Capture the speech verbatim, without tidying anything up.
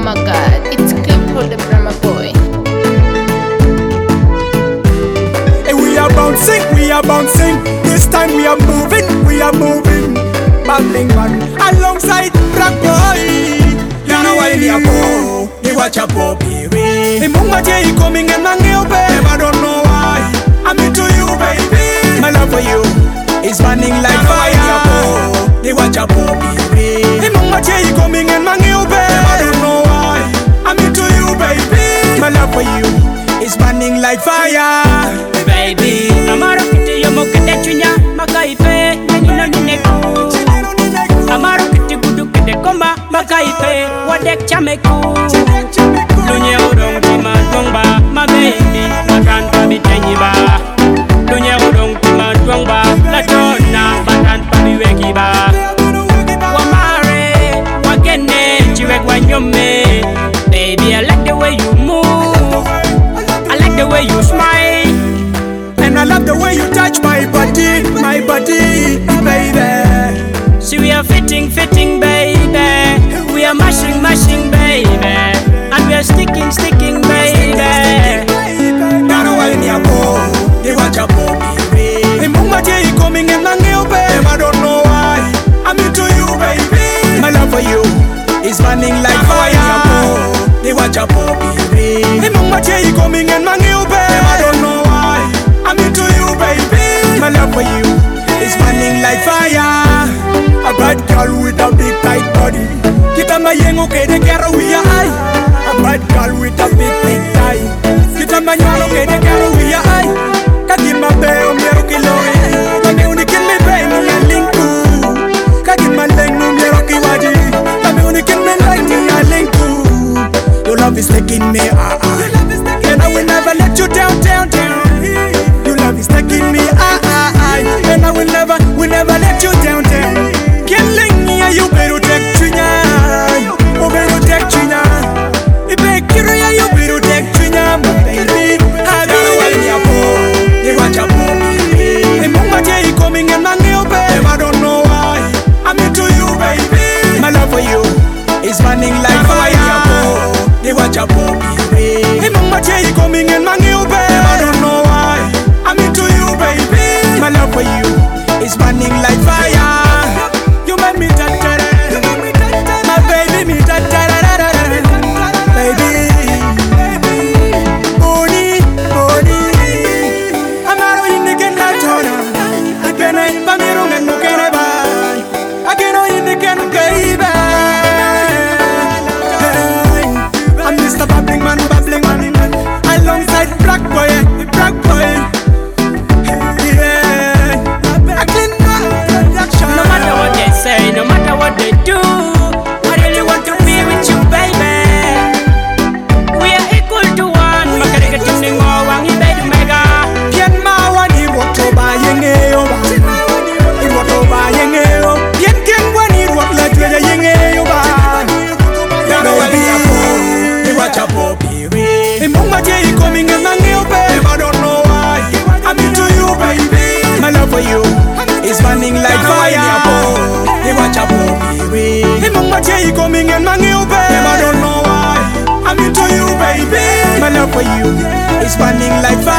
my god, it's Clipper the Brahma boy. Hey, we are bouncing, we are bouncing. This time we are moving, we are moving. Babbling man, alongside Black Boy. You know why they are poor, they watch a poor baby. The moment you coming and I'm here, babe, I don't know why. I'm into you, baby. My love for you is burning like fire. They watch a poor baby. The moment you coming and I'm here, babe, I don't know why. I'm into you, baby. My love for you is burning like fire. Baby, amaro kiti yomo kete chunya makaipe nino nineku. Amaro kiti gudu kete koma makaipe wadek chameku. Dunya udong tima dongba my baby makan pabi tenyiba. Dunya udong tima dongba la jona makan pabi wekiba. Wamare wakene chiwek wanyome. Baby, I like the way you move. I like the way you smile. And I love the way you touch my body, my body, baby. See, we are fitting, fitting, baby. We are mashing, mashing, baby. And we are sticking, sticking, baby. Now I need a boy, they watch a boy, baby. The moment you coming in and you, baby, I don't know why. I'm into you, baby. My love for you is burning like fire. They watch a boy, baby. The moment you coming in and you, baby, I don't know why. I'm into you, baby. My love for you is burning like fire. A bad girl with a big tight body. Kita mayengo kede kero we are. A bad girl with a big big tie. Kita manyalo kede kero we are. Kagima beo miero kilore. Kami unikin me bay mi a linku. Kagima leng no miero kiwaji. Kami unikin me like me a linku. Your love is taking me ah ah. And I will never let you down down down. Your love is taking me ah ah ah. And I will never, will never let you down down. Killing me, you better take Trina. Oh, better take Trina. If I kill you, you better take Trina, my baby. I don't know why you're poor. They watch a poor baby. The moment you're coming and I'm here, babe, I don't know why. I'm into you, baby. My love for you is burning like fire. They watch a poor baby. The moment you're coming and I'm here, babe, I don't know why. I'm into you, baby. My love for you is burning like fire. You make me da da da, my baby me da da da da da, baby. Boni, boni, amaro ine kenda tona, akena bamiro ngeno kena ba, akeno ine kena kaiba. I'm Mister Babbling Man, Babbling Man, alongside Black Boy, Black Boy. No matter what they say, no matter what they do, I really want to be with you, baby. We are equal to one. Makarika tuning all one, you baby mega. Pian mawa ni woto ba yengeo ba, ni woto ba yengeo. Pian ken wa ni wot la tuya yengeo ba. Ya no wa ni apo, ni watch a po baby. The moment you coming and I'm here, babe, I don't know why. I'm into you, baby. My love for you is burning like fire. They watch a poor baby. The moment you coming and I'm here, babe, I don't know why. I'm into you, baby. My love for you is burning like fire.